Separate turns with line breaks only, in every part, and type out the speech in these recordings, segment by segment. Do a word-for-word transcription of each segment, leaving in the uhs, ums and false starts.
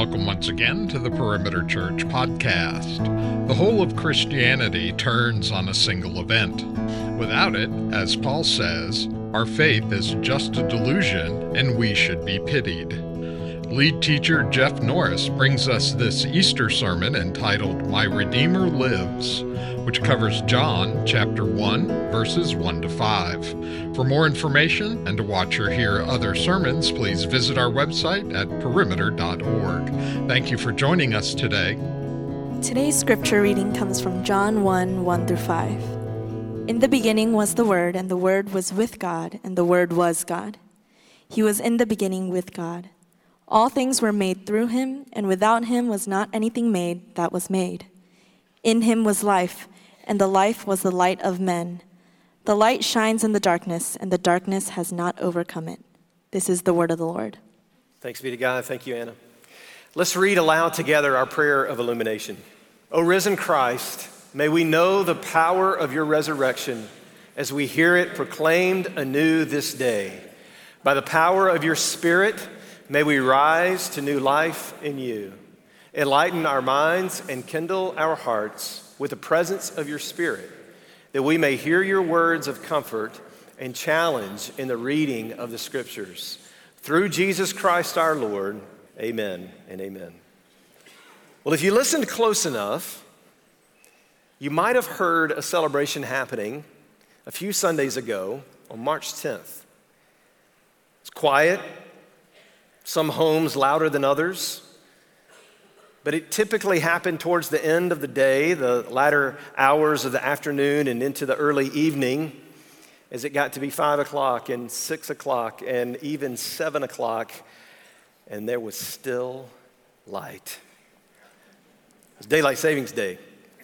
Welcome once again to the Perimeter Church podcast. The whole of Christianity turns on a single event. Without it, as Paul says, our faith is just a delusion and we should be pitied. Lead teacher Jeff Norris brings us this Easter sermon entitled My Redeemer Lives, which covers John chapter one, verses one to five. For more information and to watch or hear other sermons, please visit our website at perimeter dot org. Thank you for joining us today.
Today's scripture reading comes from John one, one through five. In the beginning was the Word, and the Word was with God, and the Word was God. He was in the beginning with God. All things were made through him, and without him was not anything made that was made. In him was life, and the life was the light of men. The light shines in the darkness, and the darkness has not overcome it. This is the word of the Lord.
Thanks be to God. Thank you, Anna. Let's read aloud together our prayer of illumination. O risen Christ, may we know the power of your resurrection as we hear it proclaimed anew this day. By the power of your Spirit, may we rise to new life in you. Enlighten our minds and kindle our hearts with the presence of your Spirit, that we may hear your words of comfort and challenge in the reading of the Scriptures. Through Jesus Christ our Lord, amen and amen. Well, if you listened close enough, you might have heard a celebration happening a few Sundays ago on March tenth. It's quiet. Some homes louder than others, but it typically happened towards the end of the day, the latter hours of the afternoon and into the early evening, as it got to be five o'clock and six o'clock and even seven o'clock, and there was still light. It was Daylight Savings Day.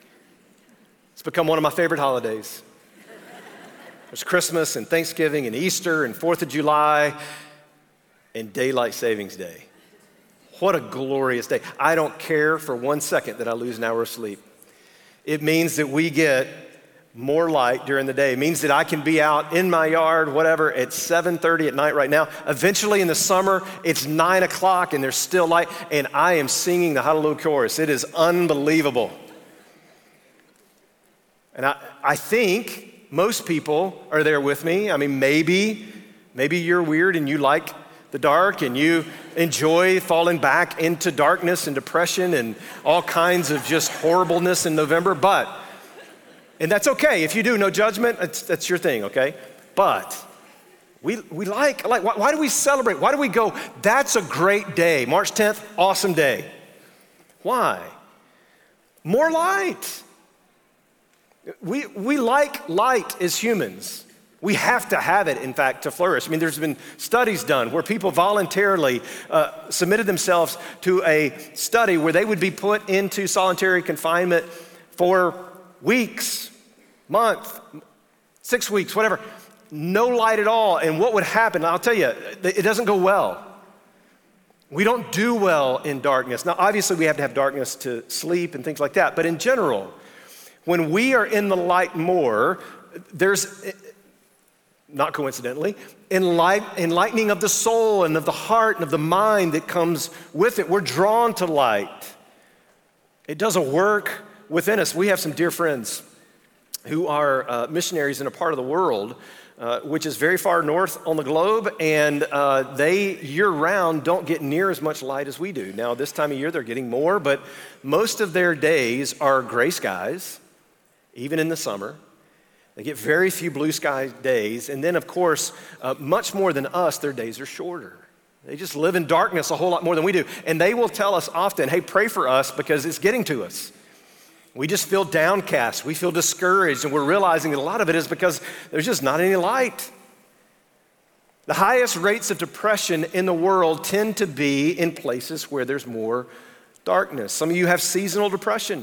It's become one of my favorite holidays. There's Christmas and Thanksgiving and Easter and Fourth of July and Daylight Savings Day. What a glorious day. I don't care for one second that I lose an hour of sleep. It means that we get more light during the day. It means that I can be out in my yard, whatever, at seven thirty at night right now. Eventually in the summer, it's nine o'clock and there's still light, and I am singing the Hallelujah Chorus. It is unbelievable. And I, I think most people are there with me. I mean, maybe, maybe you're weird and you like the dark and you enjoy falling back into darkness and depression and all kinds of just horribleness in November, but, and that's okay. If you do, no judgment, that's, that's your thing, okay? But we we like, like why, why do we celebrate? Why do we go, that's a great day. March tenth, awesome day. Why? More light. We, we like light as humans. We have to have it, in fact, to flourish. I mean, there's been studies done where people voluntarily uh, submitted themselves to a study where they would be put into solitary confinement for weeks, month, six weeks, whatever. No light at all. And what would happen, I'll tell you, it doesn't go well. We don't do well in darkness. Now, obviously, we have to have darkness to sleep and things like that. But in general, when we are in the light more, there's... not coincidentally, enlight, enlightening of the soul and of the heart and of the mind that comes with it. We're drawn to light. It does a work within us. We have some dear friends who are uh, missionaries in a part of the world uh, which is very far north on the globe, and uh, they year-round don't get near as much light as we do. Now, this time of year, they're getting more, but most of their days are gray skies, even in the summer. They get very few blue sky days, and then, of course, uh, much more than us, their days are shorter. They just live in darkness a whole lot more than we do, and they will tell us often, hey, pray for us because it's getting to us. We just feel downcast, we feel discouraged, and we're realizing that a lot of it is because there's just not any light. The highest rates of depression in the world tend to be in places where there's more darkness. Some of you have seasonal depression.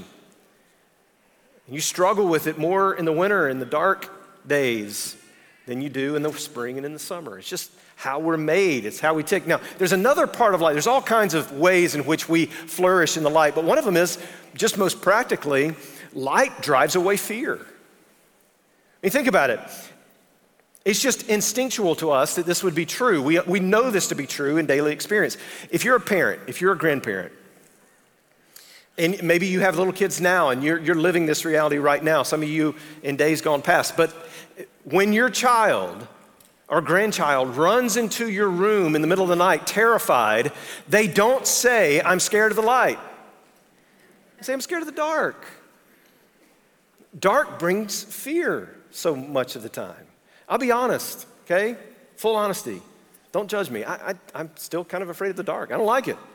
You struggle with it more in the winter, in the dark days, than you do in the spring and in the summer. It's just how we're made. It's how we tick. Now, there's another part of light. There's all kinds of ways in which we flourish in the light, but one of them is, just most practically, light drives away fear. I mean, think about it. It's just instinctual to us that this would be true. We, we know this to be true in daily experience. If you're a parent, if you're a grandparent, And maybe you have little kids now and you're, you're living this reality right now. Some of you in days gone past. But when your child or grandchild runs into your room in the middle of the night terrified, they don't say, I'm scared of the light. They say, I'm scared of the dark. Dark brings fear so much of the time. I'll be honest, okay? Full honesty. Don't judge me. I, I, I'm still kind of afraid of the dark. I don't like it.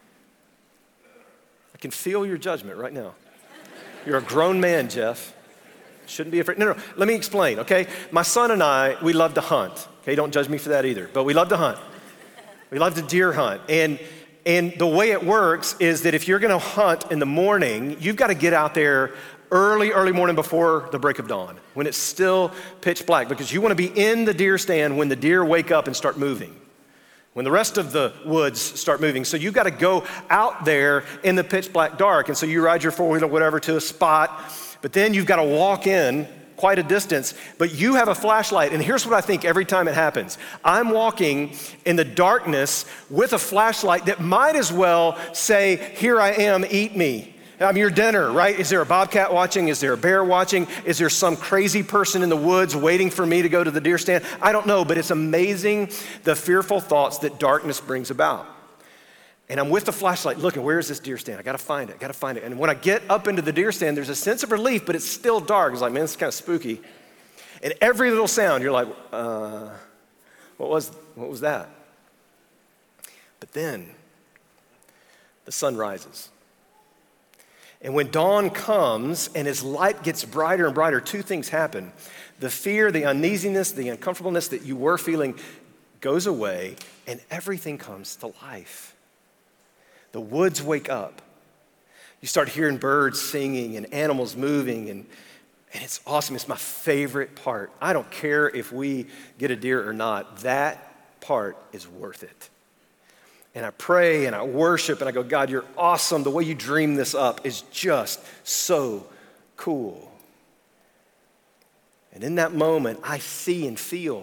I can feel your judgment right now. You're a grown man, Jeff. Shouldn't be afraid. No, no, let me explain, okay? My son and I, we love to hunt. Okay, don't judge me for that either, but we love to hunt. We love to deer hunt. And, and the way it works is that if you're gonna hunt in the morning, you've gotta get out there early, early morning before the break of dawn, when it's still pitch black, because you wanna be in the deer stand when the deer wake up and start moving, when the rest of the woods start moving. So you gotta go out there in the pitch black dark. And so you ride your four-wheeler, whatever, to a spot, but then you've gotta walk in quite a distance, but you have a flashlight. And here's what I think every time it happens. I'm walking in the darkness with a flashlight that might as well say, here I am, eat me. I'm your dinner, right? Is there a bobcat watching? Is there a bear watching? Is there some crazy person in the woods waiting for me to go to the deer stand? I don't know, but it's amazing the fearful thoughts that darkness brings about. And I'm with the flashlight looking, where is this deer stand? I gotta find it, I gotta find it. And when I get up into the deer stand, there's a sense of relief, but it's still dark. It's like, man, this is kind of spooky. And every little sound, you're like, uh, what was, what was that? But then the sun rises. And when dawn comes and as light gets brighter and brighter, two things happen. The fear, the uneasiness, the uncomfortableness that you were feeling goes away, and everything comes to life. The woods wake up. You start hearing birds singing and animals moving, and, and it's awesome. It's my favorite part. I don't care if we get a deer or not. That part is worth it. And I pray and I worship and I go, God, you're awesome. The way you dream this up is just so cool. And in that moment, I see and feel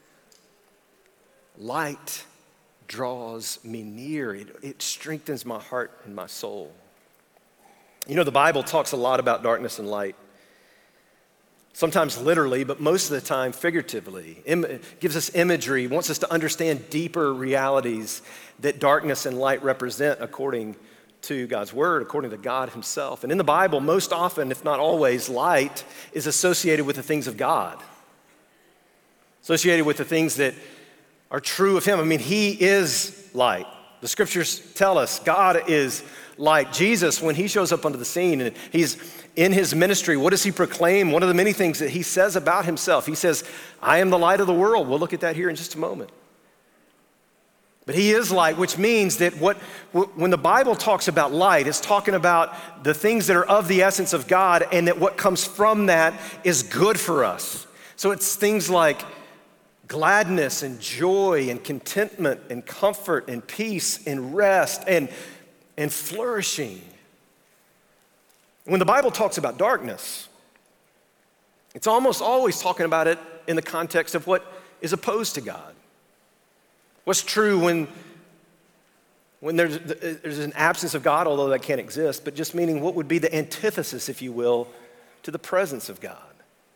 light draws me near. It, it strengthens my heart and my soul. You know, the Bible talks a lot about darkness and light. Sometimes literally, but most of the time figuratively. It gives us imagery, wants us to understand deeper realities that darkness and light represent according to God's word, according to God himself. And in the Bible, most often, if not always, light is associated with the things of God, associated with the things that are true of him. I mean, he is light. The scriptures tell us God is light. Jesus, when he shows up onto the scene and he's in his ministry, what does he proclaim? One of the many things that he says about himself, he says, I am the light of the world. We'll look at that here in just a moment. But he is light, which means that what when the Bible talks about light, it's talking about the things that are of the essence of God, and that what comes from that is good for us. So it's things like gladness and joy and contentment and comfort and peace and rest and, and flourishing. When the Bible talks about darkness, it's almost always talking about it in the context of what is opposed to God. What's true when, when there's, there's an absence of God, although that can't exist, but just meaning what would be the antithesis, if you will, to the presence of God.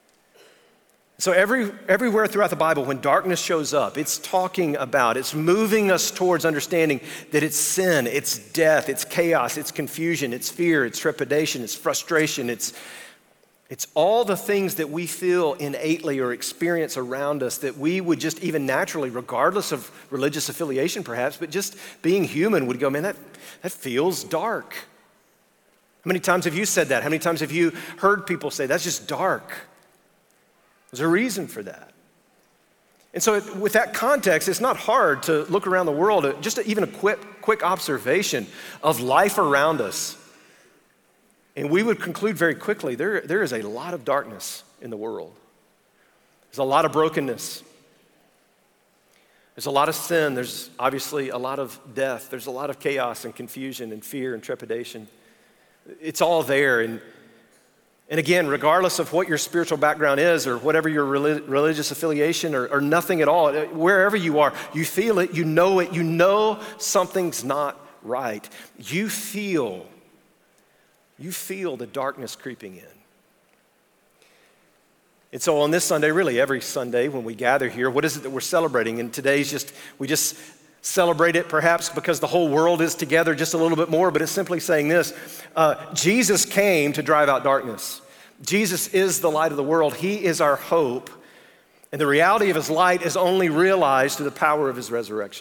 So every, everywhere throughout the Bible, when darkness shows up, it's talking about, it's moving us towards understanding that it's sin, it's death, it's chaos, it's confusion, it's fear, it's trepidation, it's frustration, it's, it's all the things that we feel innately or experience around us that we would just even naturally, regardless of religious affiliation perhaps, but just being human would go, man, that, that feels dark. How many times have you said that? How many times have you heard people say, that's just dark? There's a reason for that. And so with that context, it's not hard to look around the world, just even a quick, quick observation of life around us. And we would conclude very quickly, there, there is a lot of darkness in the world. There's a lot of brokenness. There's a lot of sin. There's obviously a lot of death. There's a lot of chaos and confusion and fear and trepidation. It's all there. And And again, regardless of what your spiritual background is or whatever your religious affiliation or, or nothing at all, wherever you are, you feel it, you know it, you know something's not right. You feel you feel the darkness creeping in. And so on this Sunday, really every Sunday when we gather here, what is it that we're celebrating? And today's just, we just celebrate it perhaps because the whole world is together just a little bit more, but it's simply saying this, uh, Jesus came to drive out darkness. Jesus is the light of the world. He is our hope. And the reality of his light is only realized through the power of his resurrection.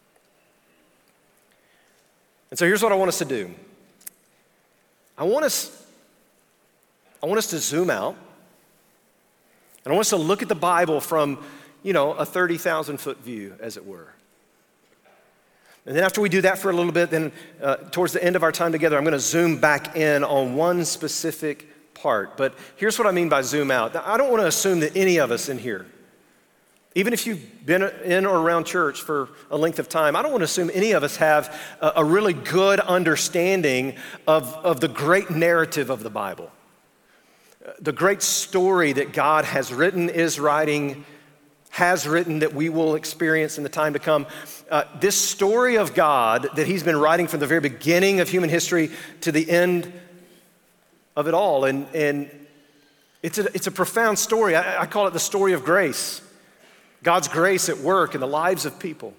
And so here's what I want us to do. I want us, I want us to zoom out. And I want us to look at the Bible from, you know, a thirty thousand foot view, as it were. And then after we do that for a little bit, then uh, towards the end of our time together, I'm going to zoom back in on one specific part. But here's what I mean by zoom out. Now, I don't want to assume that any of us in here, even if you've been in or around church for a length of time, I don't want to assume any of us have a, a really good understanding of, of the great narrative of the Bible. The great story that God has written, is writing, has written, that we will experience in the time to come. Uh, this story of God that he's been writing from the very beginning of human history to the end of it all. And, and it's, a, it's a profound story. I, I call it the story of grace. God's grace at work in the lives of people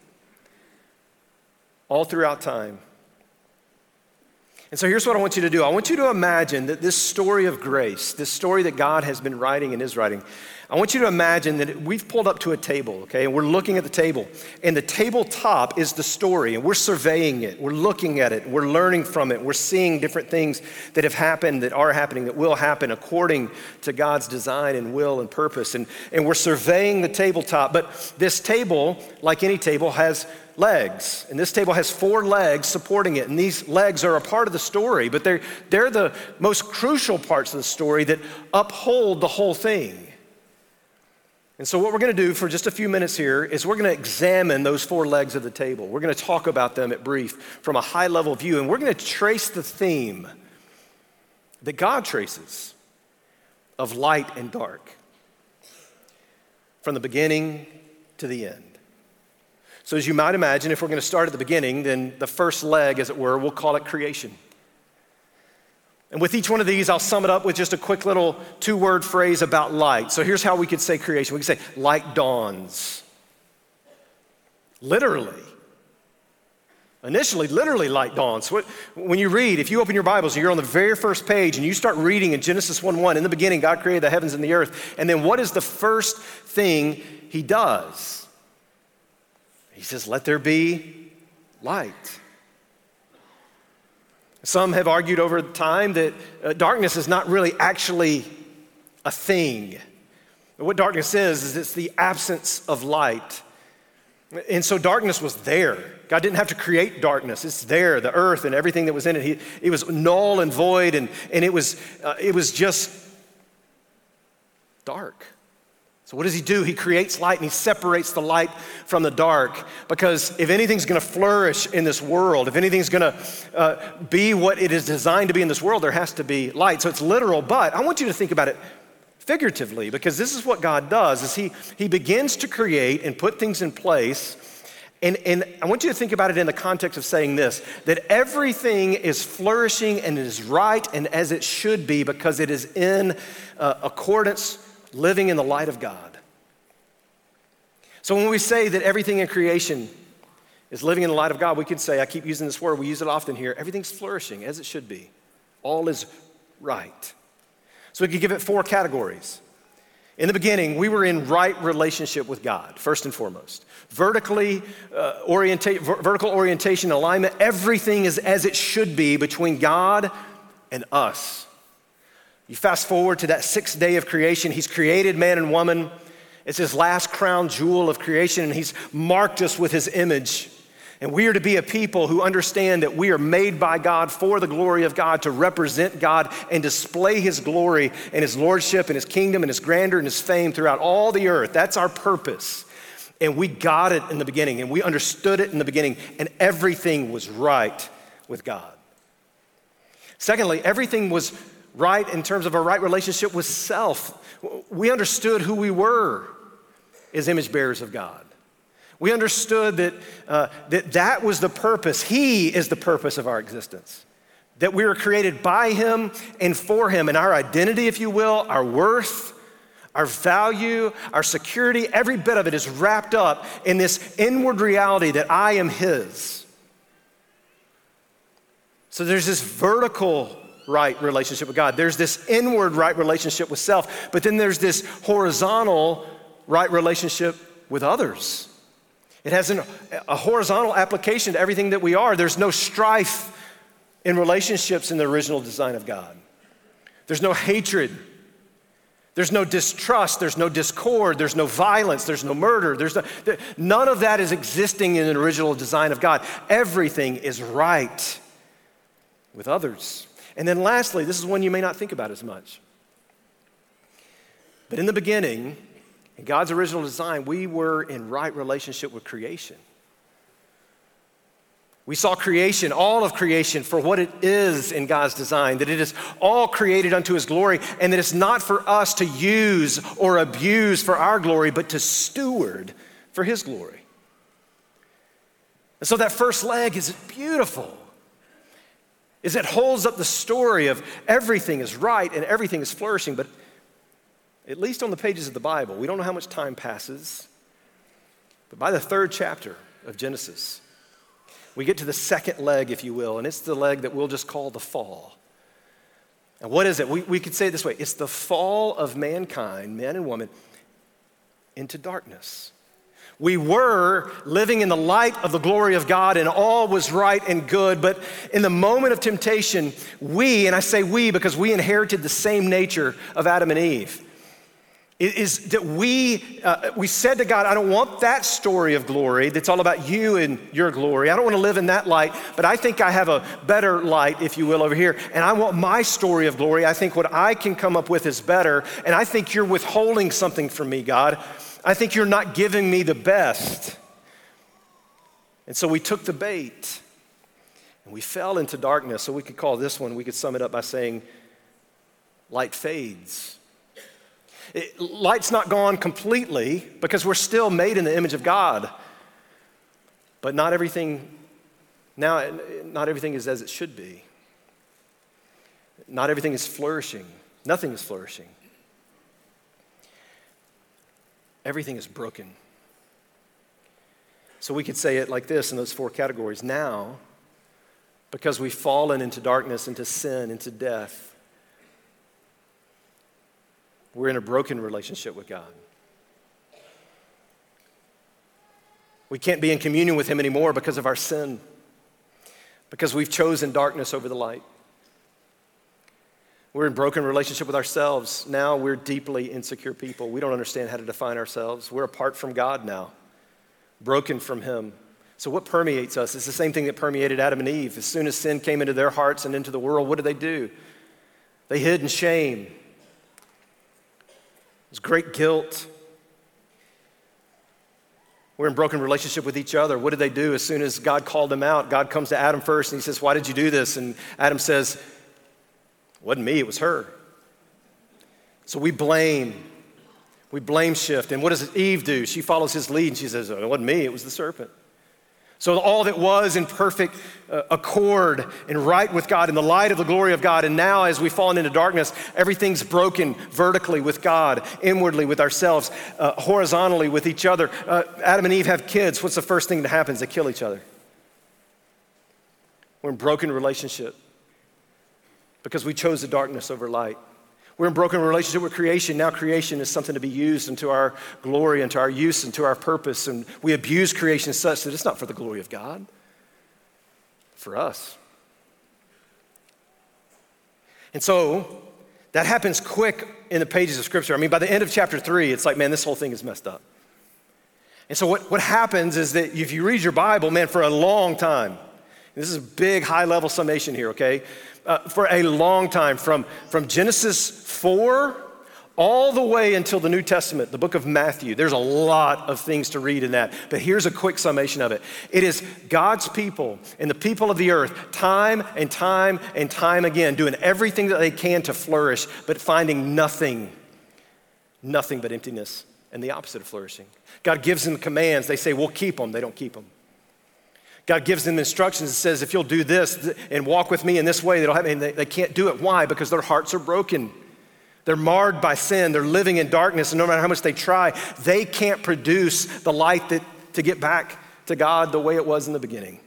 all throughout time. And so here's what I want you to do. I want you to imagine that this story of grace, this story that God has been writing and is writing, I want you to imagine that we've pulled up to a table, okay, and we're looking at the table, and the tabletop is the story, and we're surveying it, we're looking at it, we're learning from it, we're seeing different things that have happened, that are happening, that will happen according to God's design and will and purpose, and, and we're surveying the tabletop. But this table, like any table, has legs, and this table has four legs supporting it, and these legs are a part of the story, but they're, they're the most crucial parts of the story that uphold the whole thing. And so what we're going to do for just a few minutes here is we're going to examine those four legs of the table. We're going to talk about them at brief from a high level view, and we're going to trace the theme that God traces of light and dark from the beginning to the end. So as you might imagine, if we're going to start at the beginning, then the first leg, as it were, we'll call it creation. And with each one of these, I'll sum it up with just a quick little two-word phrase about light. So here's how we could say creation. We could say, light dawns. Literally. Initially, literally, light dawns. When you read, if you open your Bibles and you're on the very first page and you start reading in Genesis one one, in the beginning, God created the heavens and the earth. And then what is the first thing he does? He says, let there be light. Some have argued over time that uh, darkness is not really actually a thing. What darkness is, is it's the absence of light. And so darkness was there. God didn't have to create darkness. It's there, the earth and everything that was in it. He, it was null and void, and, and it was, uh, it was just dark. So what does he do? He creates light and he separates the light from the dark, because if anything's going to flourish in this world, if anything's going to uh, be what it is designed to be in this world, there has to be light. So it's literal, but I want you to think about it figuratively, because this is what God does, is he, he begins to create and put things in place. And, and I want you to think about it in the context of saying this, that everything is flourishing and is right and as it should be, because it is in uh, accordance, living in the light of God. So when we say that everything in creation is living in the light of God, we could say, I keep using this word, we use it often here, everything's flourishing as it should be. All is right. So we could give it four categories. In the beginning, we were in right relationship with God, first and foremost. Vertically uh, orientate, ver- vertical orientation, alignment, everything is as it should be between God and us. You fast forward to that sixth day of creation. He's created man and woman. It's his last crown jewel of creation, and he's marked us with his image. And we are to be a people who understand that we are made by God for the glory of God, to represent God and display his glory and his lordship and his kingdom and his grandeur and his fame throughout all the earth. That's our purpose. And we got it in the beginning, and we understood it in the beginning, and everything was right with God. Secondly, everything was right in terms of a right relationship with self. We understood who we were as image bearers of God. We understood that, uh, that that was the purpose. He is the purpose of our existence. that we were created by him and for him, and our identity, if you will, our worth, our value, our security, every bit of it is wrapped up in this inward reality that I am his. So there's this vertical right relationship with God. There's this inward right relationship with self, but then there's this horizontal right relationship with others. It has an, a horizontal application to everything that we are. There's no strife in relationships in the original design of God. There's no hatred. There's no distrust. There's no discord. There's no violence. There's no murder. There's no, there, none of that is existing in the original design of God. Everything is right with others. And then lastly, this is one you may not think about as much. But in the beginning, in God's original design, we were in right relationship with creation. We saw creation, all of creation, for what it is in God's design, that it is all created unto his glory, and that it's not for us to use or abuse for our glory, but to steward for his glory. And so that first leg is beautiful, is it holds up the story of everything is right and everything is flourishing, but at least on the pages of the Bible, we don't know how much time passes, but by the third chapter of Genesis, we get to the second leg, if you will, and it's the leg that we'll just call the fall. And what is it? We, we could say it this way. It's the fall of mankind, man and woman, into darkness. We were living in the light of the glory of God, and all was right and good, but in the moment of temptation, we, and I say we because we inherited the same nature of Adam and Eve, is that we uh, we said to God, I don't want that story of glory that's all about you and your glory. I don't want to live in that light, but I think I have a better light, if you will, over here. And I want my story of glory. I think what I can come up with is better. And I think you're withholding something from me, God. I think you're not giving me the best. And so we took the bait and we fell into darkness. So we could call this one, we could sum it up by saying, light fades. It, light's not gone completely because we're still made in the image of God. But not everything, now, not everything is as it should be. Not everything is flourishing. Nothing is flourishing. Everything is broken. So we could say it like this in those four categories. Now, because we've fallen into darkness, into sin, into death, we're in a broken relationship with God. We can't be in communion with him anymore because of our sin, because we've chosen darkness over the light. We're in broken relationship with ourselves. Now we're deeply insecure people. We don't understand how to define ourselves. We're apart from God now, broken from him. So what permeates us? It's the same thing that permeated Adam and Eve. As soon as sin came into their hearts and into the world, what did they do? They hid in shame. There's great guilt. We're in broken relationship with each other. What did they do? As soon as God called them out, God comes to Adam first and he says, why did you do this? And Adam says, it wasn't me, it was her. So we blame. We blame shift. And what does Eve do? She follows his lead and she says, oh, it wasn't me, it was the serpent. So all that was in perfect uh, accord and right with God in the light of the glory of God. And now as we've fallen into darkness, everything's broken vertically with God, inwardly with ourselves, uh, horizontally with each other. Uh, Adam and Eve have kids. What's the first thing that happens? They kill each other. We're in broken relationship because we chose the darkness over light. We're in broken relationship with creation. Now creation is something to be used into our glory, into our use, into our purpose. And we abuse creation such that it's not for the glory of God, for us. And so that happens quick in the pages of Scripture. I mean, by the end of chapter three, it's like, man, this whole thing is messed up. And so what, what happens is that if you read your Bible, man, for a long time, this is a big high-level summation here, okay? Uh, for a long time, from, from Genesis four all the way until the New Testament, the book of Matthew. There's a lot of things to read in that, but here's a quick summation of it. It is God's people and the people of the earth, time and time and time again, doing everything that they can to flourish, but finding nothing, nothing but emptiness and the opposite of flourishing. God gives them commands. They say, we'll keep them. They don't keep them. God gives them instructions and says, if you'll do this and walk with me in this way, they'll have, and they, they can't do it. Why? Because their hearts are broken. They're marred by sin. They're living in darkness. And no matter how much they try, they can't produce the light that to get back to God the way it was in the beginning.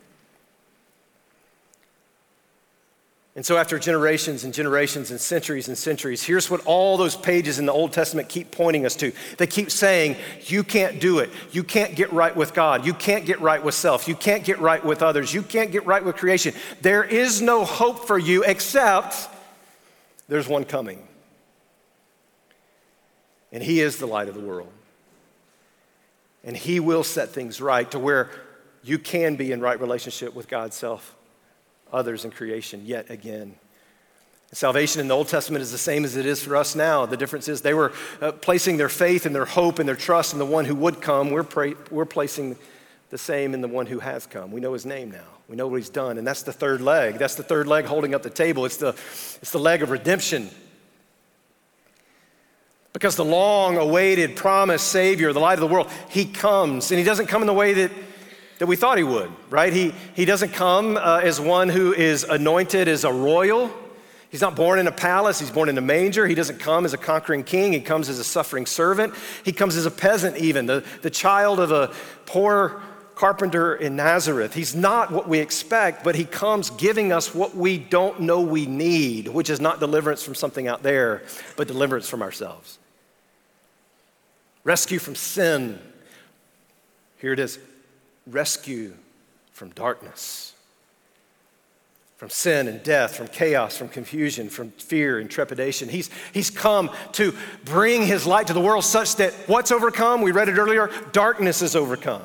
And so after generations and generations and centuries and centuries, here's what all those pages in the Old Testament keep pointing us to. They keep saying, you can't do it. You can't get right with God. You can't get right with self. You can't get right with others. You can't get right with creation. There is no hope for you except there's one coming. And he is the light of the world. And he will set things right to where you can be in right relationship with God's self, others, and creation yet again. Salvation in the Old Testament is the same as it is for us now. The difference is they were uh, placing their faith and their hope and their trust in the one who would come. We're, pra- we're placing the same in the one who has come. We know his name now. We know what he's done. And that's the third leg. That's the third leg holding up the table. It's the, it's the leg of redemption. Because the long-awaited promised Savior, the light of the world, he comes. And he doesn't come in the way that that we thought he would, right? He, he doesn't come uh, as one who is anointed as a royal. He's not born in a palace. He's born in a manger. He doesn't come as a conquering king. He comes as a suffering servant. He comes as a peasant even, the, the child of a poor carpenter in Nazareth. He's not what we expect, but he comes giving us what we don't know we need, which is not deliverance from something out there, but deliverance from ourselves. Rescue from sin. Here it is. Rescue from darkness, from sin and death, from chaos, from confusion, from fear and trepidation. He's, he's come to bring his light to the world such that what's overcome? We read it earlier, darkness is overcome.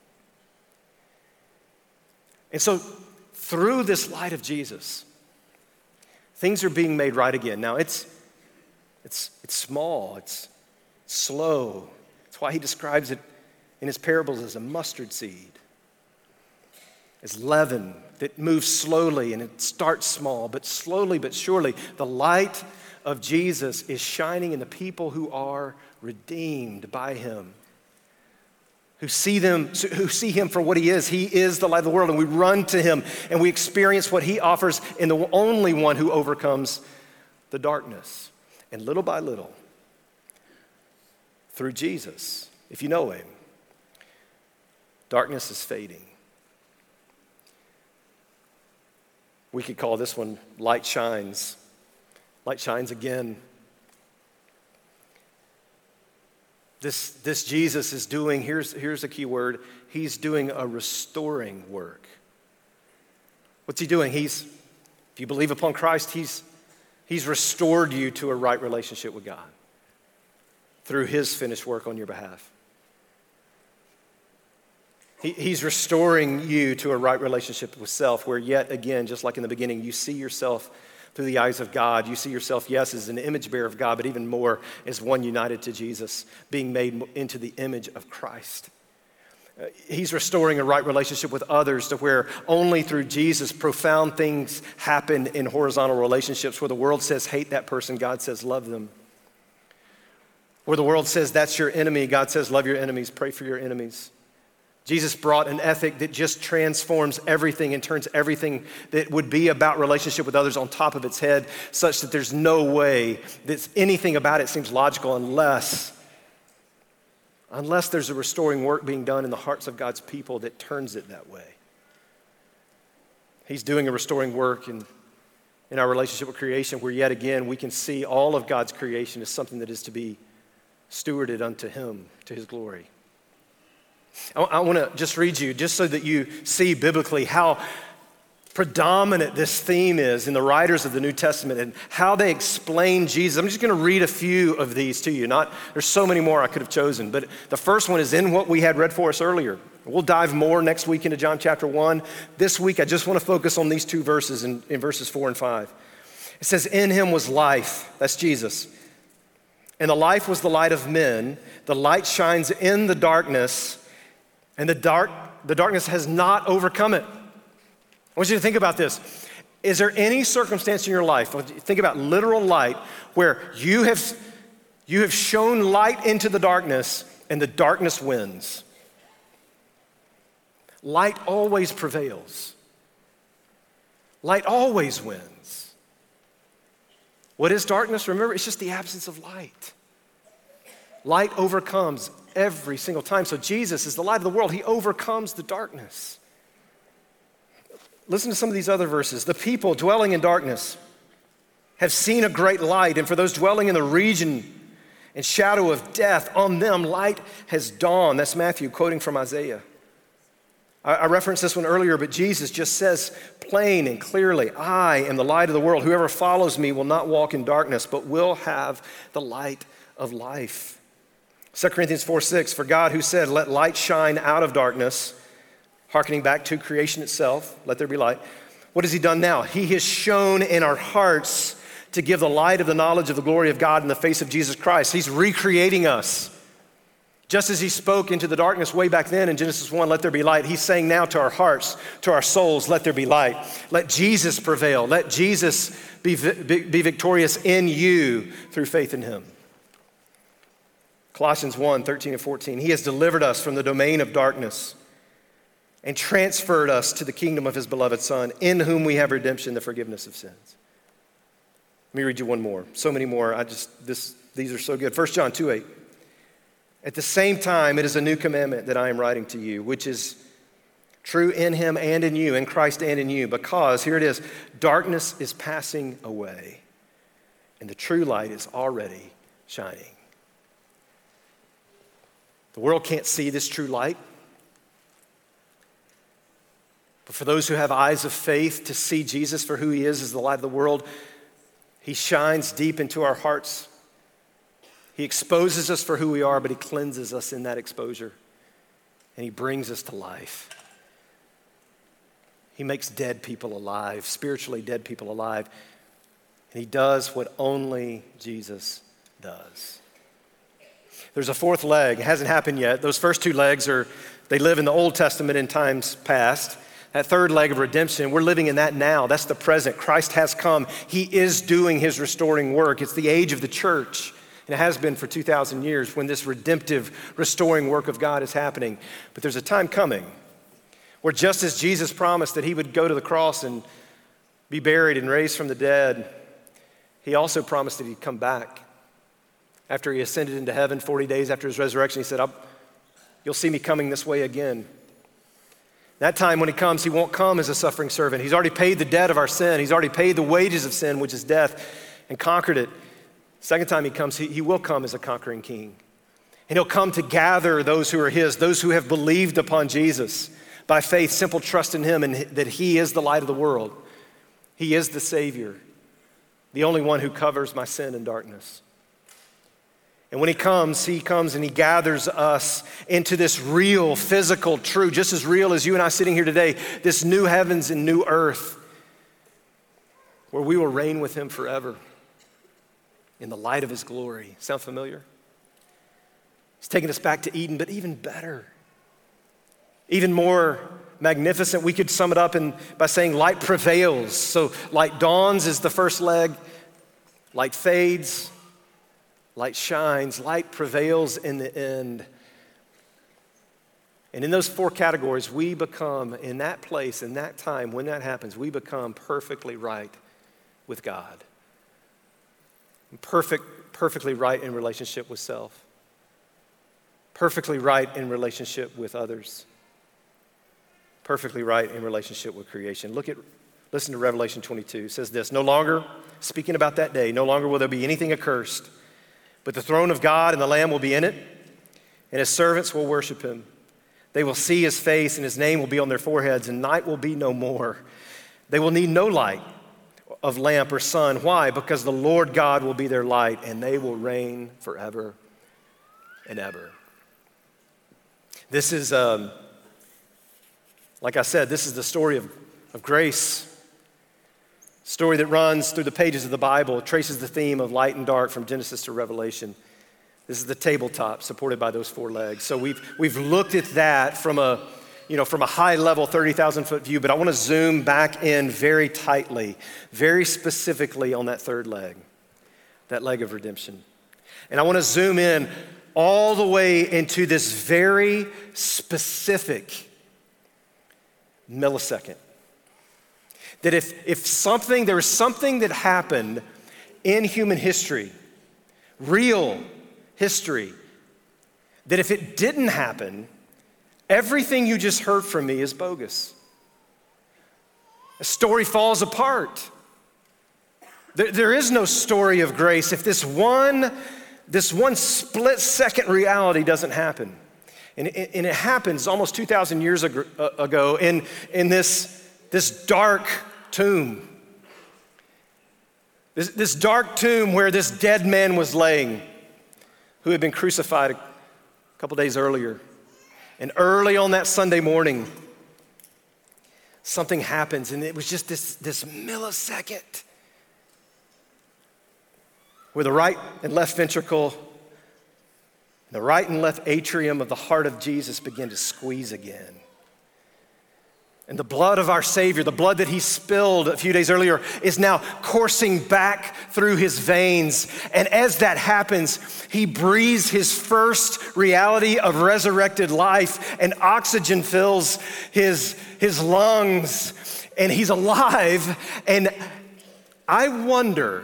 And so through this light of Jesus, things are being made right again. Now it's, it's, it's small, it's slow. That's why he describes it in his parables as a mustard seed, as leaven that moves slowly and it starts small, but slowly but surely the light of Jesus is shining in the people who are redeemed by him, who see them, who see him for what he is. He is the light of the world, and we run to him and we experience what he offers in the only one who overcomes the darkness. And little by little, through Jesus, if you know him, darkness is fading. We could call this one light shines. Light shines again. This, this Jesus is doing, here's, here's a key word, he's doing a restoring work. What's he doing? He's, if you believe upon Christ, he's, he's restored you to a right relationship with God through his finished work on your behalf. He, he's restoring you to a right relationship with self, where yet again, just like in the beginning, you see yourself through the eyes of God. You see yourself, yes, as an image bearer of God, but even more as one united to Jesus, being made into the image of Christ. Uh, he's restoring a right relationship with others to where only through Jesus profound things happen in horizontal relationships, where the world says hate that person, God says love them. Where the world says that's your enemy, God says love your enemies, pray for your enemies. Jesus brought an ethic that just transforms everything and turns everything that would be about relationship with others on top of its head, such that there's no way that anything about it seems logical unless, unless there's a restoring work being done in the hearts of God's people that turns it that way. He's doing a restoring work in, in our relationship with creation, where yet again we can see all of God's creation as something that is to be stewarded unto him, to his glory. I, I want to just read you, just so that you see biblically how predominant this theme is in the writers of the New Testament and how they explain Jesus. I'm just going to read a few of these to you. Not, there's so many more I could have chosen, but the first one is in what we had read for us earlier. We'll dive more next week into John chapter one. This week, I just want to focus on these two verses in, in verses four and five. It says, in him was life, that's Jesus. And the life was the light of men. The light shines in the darkness, and the dark, the darkness has not overcome it. I want you to think about this. Is there any circumstance in your life, think about literal light, where you have, you have shown light into the darkness and the darkness wins? Light always prevails. Light always wins. What is darkness? Remember, it's just the absence of light. Light overcomes every single time. So Jesus is the light of the world. He overcomes the darkness. Listen to some of these other verses. The people dwelling in darkness have seen a great light, and for those dwelling in the region and shadow of death, on them light has dawned. That's Matthew quoting from Isaiah. I, I referenced this one earlier, but Jesus just says plain and clearly, I am the light of the world. Whoever follows me will not walk in darkness, but will have the light of life. Second Corinthians four six, for God who said, let light shine out of darkness, hearkening back to creation itself, let there be light. What has he done now? He has shone in our hearts to give the light of the knowledge of the glory of God in the face of Jesus Christ. He's recreating us. Just as he spoke into the darkness way back then in Genesis one, let there be light, he's saying now to our hearts, to our souls, let there be light. Let Jesus prevail. Let Jesus be, be victorious in you through faith in him. Colossians one, thirteen and fourteen, he has delivered us from the domain of darkness and transferred us to the kingdom of his beloved Son, in whom we have redemption, the forgiveness of sins. Let me read you one more. So many more. I just, this, these are so good. First John two eight. At the same time, it is a new commandment that I am writing to you, which is true in him and in you, in Christ and in you, because, here it is, darkness is passing away, and the true light is already shining. The world can't see this true light. But for those who have eyes of faith to see Jesus for who he is as the light of the world, he shines deep into our hearts. He exposes us for who we are, but he cleanses us in that exposure. And he brings us to life. He makes dead people alive, spiritually dead people alive. And he does what only Jesus does. There's a fourth leg. It hasn't happened yet. Those first two legs are, they live in the Old Testament in times past. That third leg of redemption, we're living in that now. That's the present. Christ has come. He is doing his restoring work. It's the age of the church, and it has been for two thousand years when this redemptive, restoring work of God is happening. But there's a time coming where just as Jesus promised that he would go to the cross and be buried and raised from the dead, he also promised that he'd come back. After he ascended into heaven forty days after his resurrection, he said, you'll see me coming this way again. That time when he comes, he won't come as a suffering servant. He's already paid the debt of our sin. He's already paid the wages of sin, which is death, and conquered it. Second time he comes, he, he will come as a conquering king. And he'll come to gather those who are his, those who have believed upon Jesus by faith, simple trust in him, and that he is the light of the world. He is the Savior, the only one who covers my sin and darkness. And when he comes, he comes and he gathers us into this real, physical, true, just as real as you and I sitting here today, this new heavens and new earth, where we will reign with him forever in the light of his glory. Sound familiar? He's taking us back to Eden, but even better, even more magnificent. We could sum it up in, by saying light prevails. So light dawns is the first leg, light fades, light shines, light prevails in the end. And in those four categories, we become, in that place, in that time, when that happens, we become perfectly right with God. Perfect, perfectly right in relationship with self. Perfectly right in relationship with others. Perfectly right in relationship with creation. Look at, listen to Revelation twenty-two. It says this, no longer, speaking about that day, no longer will there be anything accursed, but the throne of God and the Lamb will be in it, and his servants will worship him. They will see his face, and his name will be on their foreheads, and night will be no more. They will need no light of lamp or sun. Why? Because the Lord God will be their light, and they will reign forever and ever. This is, um, like I said, this is the story of, of grace. Story that runs through the pages of the Bible, traces the theme of light and dark from Genesis to Revelation. This is the tabletop supported by those four legs. So we've we've looked at that from a, you know, from a high level thirty thousand foot view, but I want to zoom back in very tightly, very specifically on that third leg, that leg of redemption. And I want to zoom in all the way into this very specific millisecond. That if, if something, there was something that happened in human history, real history, that if it didn't happen, everything you just heard from me is bogus. A story falls apart. There, there is no story of grace if this one, this one split second reality doesn't happen. And, and it happens almost two thousand years ago in, in this, this dark tomb. This, this dark tomb where this dead man was laying, who had been crucified a couple days earlier. And early on that Sunday morning, something happens, and it was just this, this millisecond where the right and left ventricle, the right and left atrium of the heart of Jesus began to squeeze again. And the blood of our Savior, the blood that he spilled a few days earlier, is now coursing back through his veins. And as that happens, he breathes his first reality of resurrected life, and oxygen fills his, his lungs, and he's alive. And I wonder,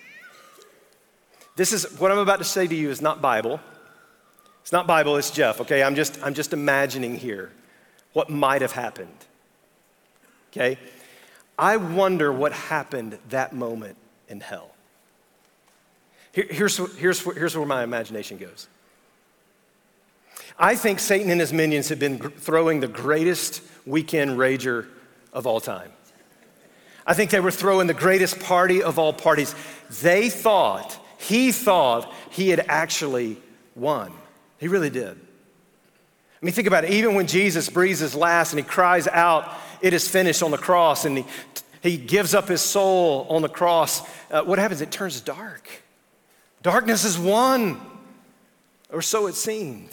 this is what I'm about to say to you is not Bible. It's not Bible, it's Jeff, okay? I'm just, I'm just imagining here what might have happened. Okay, I wonder what happened that moment in hell. Here, here's, here's, here's where my imagination goes. I think Satan and his minions have been throwing the greatest weekend rager of all time. I think they were throwing the greatest party of all parties. They thought, he thought he had actually won. He really did. I mean, think about it. Even when Jesus breathes his last and he cries out, "It is finished," on the cross, and he, he gives up his soul on the cross, uh, what happens? It turns dark. Darkness is won, or so it seemed.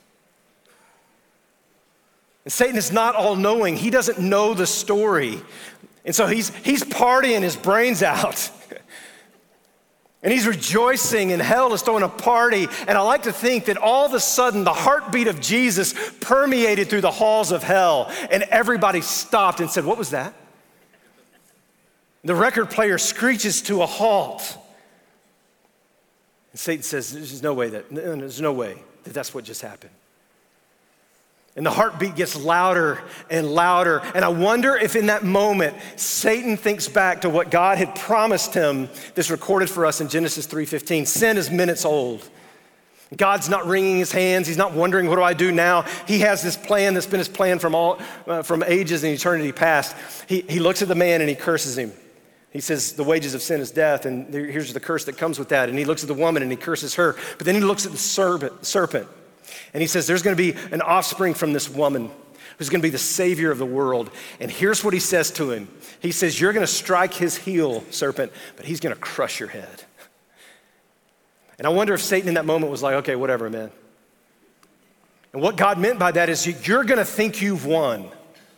And Satan is not all-knowing. He doesn't know the story. And so he's, he's partying his brains out. And he's rejoicing, and hell is throwing a party. And I like to think that all of a sudden the heartbeat of Jesus permeated through the halls of hell, and everybody stopped and said, "What was that?" The record player screeches to a halt. And Satan says, there's no way that, there's no way that that's what just happened. And the heartbeat gets louder and louder. And I wonder if in that moment, Satan thinks back to what God had promised him, that's recorded for us in Genesis three fifteen. Sin is minutes old. God's not wringing his hands. He's not wondering, what do I do now? He has this plan that's been his plan from all uh, from ages and eternity past. He, he looks at the man and he curses him. He says, the wages of sin is death, and here's the curse that comes with that. And he looks at the woman and he curses her. But then he looks at the serpent. serpent And he says, there's gonna be an offspring from this woman who's gonna be the savior of the world. And here's what he says to him. He says, you're gonna strike his heel, serpent, but he's gonna crush your head. And I wonder if Satan in that moment was like, okay, whatever, man. And what God meant by that is you're gonna think you've won,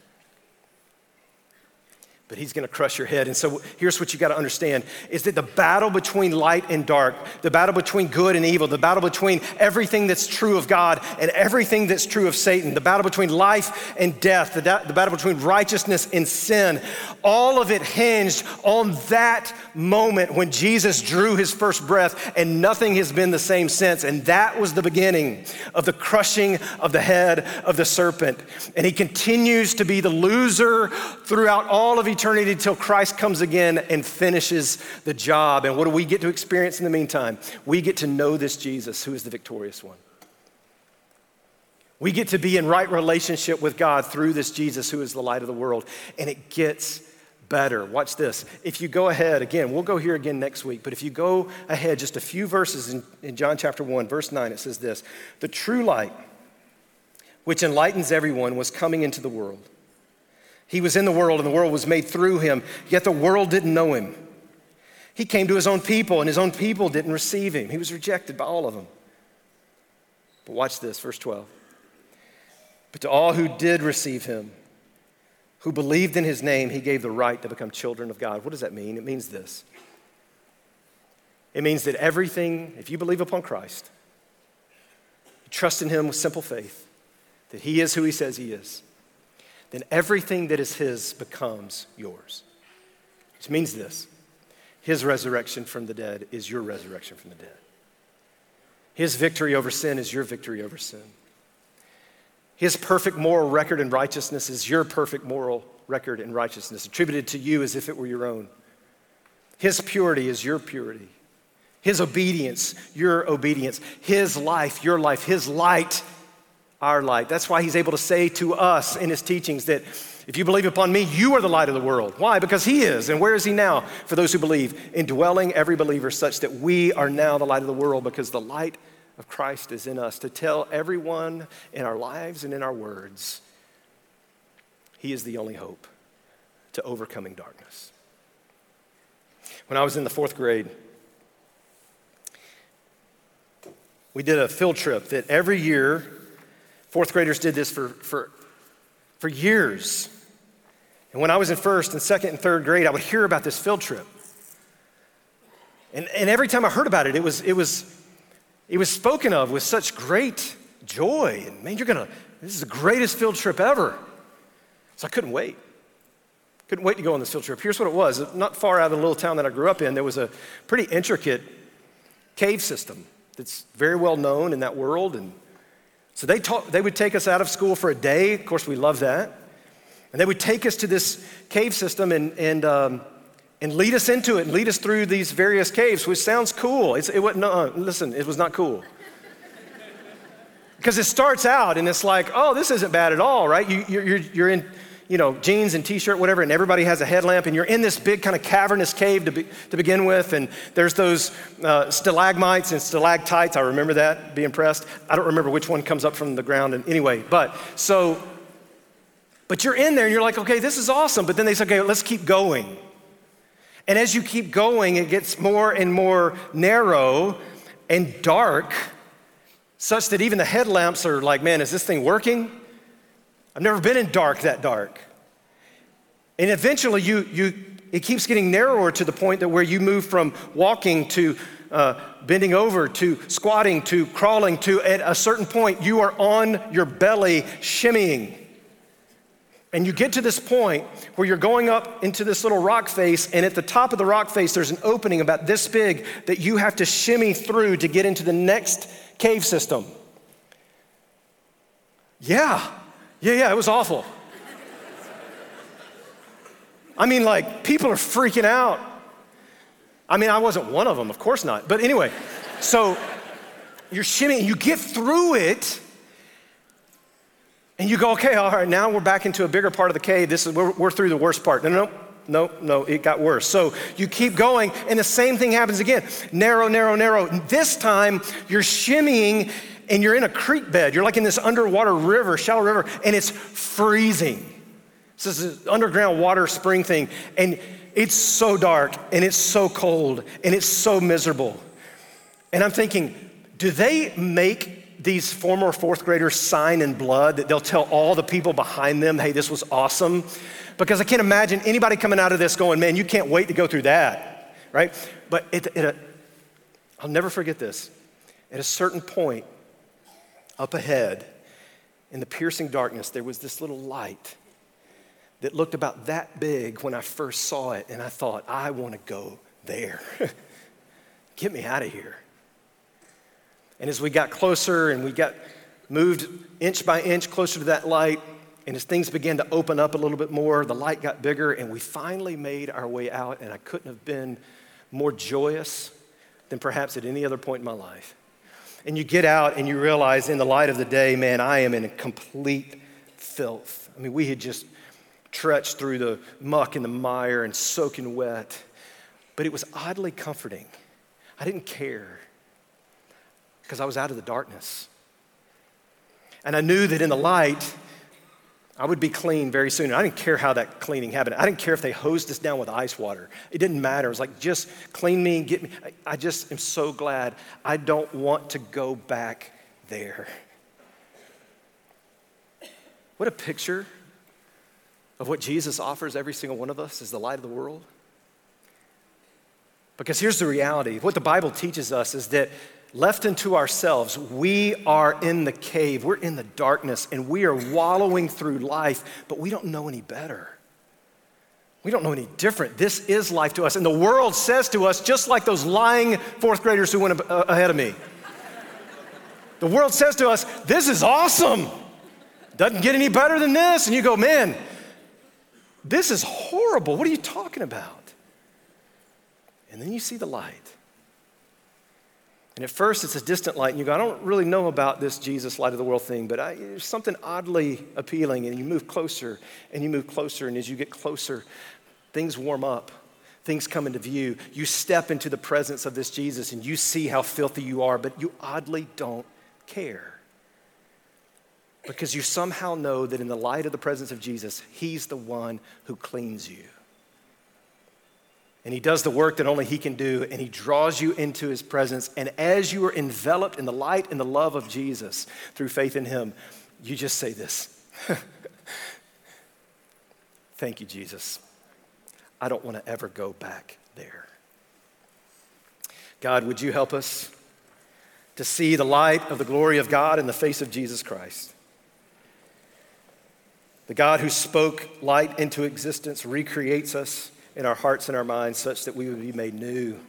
but he's gonna crush your head. And so here's what you gotta understand, is that the battle between light and dark, the battle between good and evil, the battle between everything that's true of God and everything that's true of Satan, the battle between life and death, the, da- the battle between righteousness and sin, all of it hinged on that moment when Jesus drew his first breath, and nothing has been the same since. And that was the beginning of the crushing of the head of the serpent. And he continues to be the loser throughout all of eternity. eternity until Christ comes again and finishes the job. And what do we get to experience in the meantime? We get to know this Jesus who is the victorious one. We get to be in right relationship with God through this Jesus who is the light of the world. And it gets better. Watch this. If you go ahead, again, we'll go here again next week, but if you go ahead just a few verses in, in John chapter one, verse nine, it says this: the true light, which enlightens everyone, was coming into the world. He was in the world, and the world was made through him, yet the world didn't know him. He came to his own people, and his own people didn't receive him. He was rejected by all of them. But watch this, verse twelve. But to all who did receive him, who believed in his name, he gave the right to become children of God. What does that mean? It means this. It means that everything, if you believe upon Christ, you trust in him with simple faith, that he is who he says he is, then everything that is his becomes yours. Which means this: his resurrection from the dead is your resurrection from the dead. His victory over sin is your victory over sin. His perfect moral record and righteousness is your perfect moral record and righteousness, attributed to you as if it were your own. His purity is your purity. His obedience, your obedience. His life, your life. His light, our light. That's why he's able to say to us in his teachings that if you believe upon me, you are the light of the world. Why? Because he is. And where is he now? For those who believe, indwelling every believer such that we are now the light of the world, because the light of Christ is in us to tell everyone in our lives and in our words, he is the only hope to overcoming darkness. When I was in the fourth grade, we did a field trip that every year, fourth graders did this for, for, for years. And when I was in first and second and third grade, I would hear about this field trip. And, and every time I heard about it, it was, it was, it was spoken of with such great joy. And man, you're gonna, this is the greatest field trip ever. So I couldn't wait. Couldn't wait to go on this field trip. Here's what it was. Not far out of the little town that I grew up in, there was a pretty intricate cave system that's very well known in that world. And so they taught, they would take us out of school for a day. Of course, we love that. And they would take us to this cave system and and um, and lead us into it and lead us through these various caves, which sounds cool. It's, it wasn't. No, listen, it was not cool. Because it starts out and it's like, oh, this isn't bad at all, right? You, you're you're you're in, you know, jeans and t-shirt, whatever, and everybody has a headlamp, and you're in this big kind of cavernous cave to be, to begin with, and there's those uh, stalagmites and stalactites. I remember that, be impressed. I don't remember which one comes up from the ground, and anyway, but so, but you're in there, and you're like, okay, this is awesome, but then they say, okay, let's keep going. And as you keep going, it gets more and more narrow and dark, such that even the headlamps are like, man, is this thing working? I've never been in dark that dark. And eventually you, you, it keeps getting narrower to the point that where you move from walking to uh, bending over to squatting to crawling to, at a certain point, you are on your belly shimmying. And you get to this point where you're going up into this little rock face, and at the top of the rock face, there's an opening about this big that you have to shimmy through to get into the next cave system. Yeah, yeah, yeah, it was awful. I mean, like, people are freaking out. I mean, I wasn't one of them, of course not. But anyway, so you're shimmying, you get through it, and you go, okay, all right, now we're back into a bigger part of the cave. This is, we're, we're through the worst part. No, no, no, no, it got worse. So you keep going, and the same thing happens again. Narrow, narrow, narrow. This time, you're shimmying, and you're in a creek bed. You're like in this underwater river, shallow river, and it's freezing. So this is an underground water spring thing, and it's so dark, and it's so cold, and it's so miserable. And I'm thinking, do they make these former fourth graders sign in blood that they'll tell all the people behind them, hey, this was awesome? Because I can't imagine anybody coming out of this going, man, you can't wait to go through that, right? But it, it, I'll never forget this. At a certain point up ahead in the piercing darkness, there was this little light that looked about that big when I first saw it, and I thought, I want to go there. Get me out of here. And as we got closer and we got moved inch by inch closer to that light, and as things began to open up a little bit more, the light got bigger, and we finally made our way out, and I couldn't have been more joyous than perhaps at any other point in my life. And you get out and you realize in the light of the day, man, I am in complete filth. I mean, we had just trudged through the muck and the mire and soaking wet, but it was oddly comforting. I didn't care, because I was out of the darkness. And I knew that in the light, I would be clean very soon. I didn't care how that cleaning happened. I didn't care if they hosed us down with ice water. It didn't matter. It was like, just clean me and get me. I just am so glad. I don't want to go back there. What a picture of what Jesus offers every single one of us as the light of the world. Because here's the reality. What the Bible teaches us is that left into ourselves, we are in the cave, we're in the darkness, and we are wallowing through life, but we don't know any better. We don't know any different. This is life to us. And the world says to us, just like those lying fourth graders who went ahead of me, the world says to us, this is awesome. Doesn't get any better than this. And you go, man, this is horrible. What are you talking about? And then you see the light. And at first, it's a distant light, and you go, I don't really know about this Jesus light of the world thing, but I, there's something oddly appealing, and you move closer, and you move closer, and as you get closer, things warm up. Things come into view. You step into the presence of this Jesus, and you see how filthy you are, but you oddly don't care. Because you somehow know that in the light of the presence of Jesus, he's the one who cleans you. And he does the work that only he can do, and he draws you into his presence. And as you are enveloped in the light and the love of Jesus through faith in him, you just say this. Thank you, Jesus. I don't want to ever go back there. God, would you help us to see the light of the glory of God in the face of Jesus Christ? The God who spoke light into existence recreates us in our hearts and our minds such that we would be made new.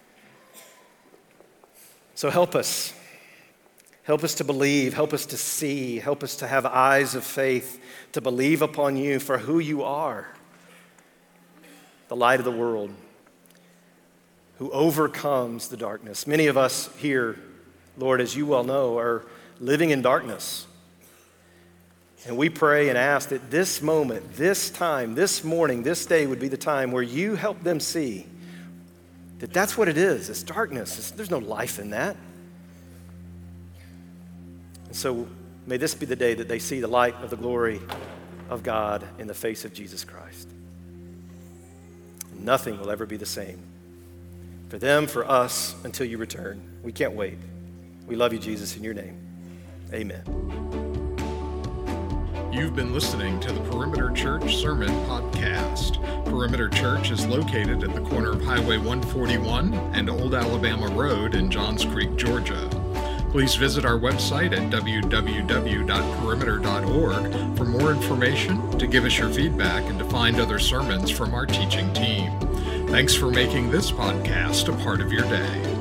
So help us. Help us to believe. Help us to see. Help us to have eyes of faith to believe upon you for who you are, the light of the world, who overcomes the darkness. Many of us here, Lord, as you well know, are living in darkness. And we pray and ask that this moment, this time, this morning, this day would be the time where you help them see that that's what it is. It's darkness. It's, there's no life in that. And so may this be the day that they see the light of the glory of God in the face of Jesus Christ. Nothing will ever be the same for them, for us, until you return. We can't wait. We love you, Jesus, in your name. Amen.
You've been listening to the Perimeter Church Sermon Podcast. Perimeter Church is located at the corner of Highway one forty-one and Old Alabama Road in Johns Creek, Georgia. Please visit our website at w w w dot perimeter dot org for more information, to give us your feedback, and to find other sermons from our teaching team. Thanks for making this podcast a part of your day.